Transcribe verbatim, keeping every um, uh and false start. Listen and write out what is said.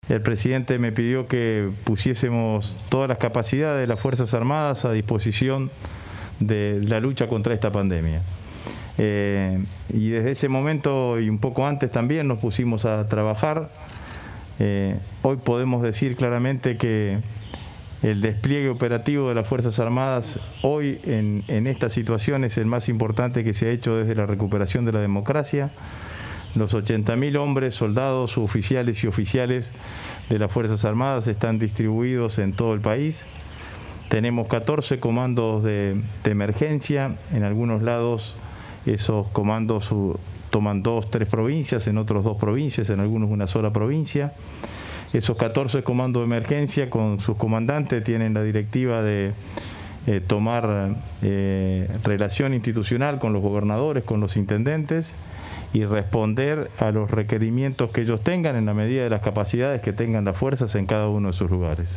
El presidente me pidió que pusiésemos todas las capacidades de las Fuerzas Armadas a disposición de la lucha contra esta pandemia. Eh, y desde ese momento y un poco antes también nos pusimos a trabajar. Eh, hoy podemos decir claramente que el despliegue operativo de las Fuerzas Armadas hoy en, en esta situación es el más importante que se ha hecho desde la recuperación de la democracia. Los ochenta mil hombres, soldados, oficiales y oficiales de las Fuerzas Armadas están distribuidos en todo el país. Tenemos catorce comandos de, de emergencia. En algunos lados esos comandos toman dos, tres provincias, en otros dos provincias, en algunos una sola provincia. Esos catorce comandos de emergencia con sus comandantes tienen la directiva de eh, tomar eh, relación institucional con los gobernadores, con los intendentes y responder a los requerimientos que ellos tengan en la medida de las capacidades que tengan las fuerzas en cada uno de sus lugares.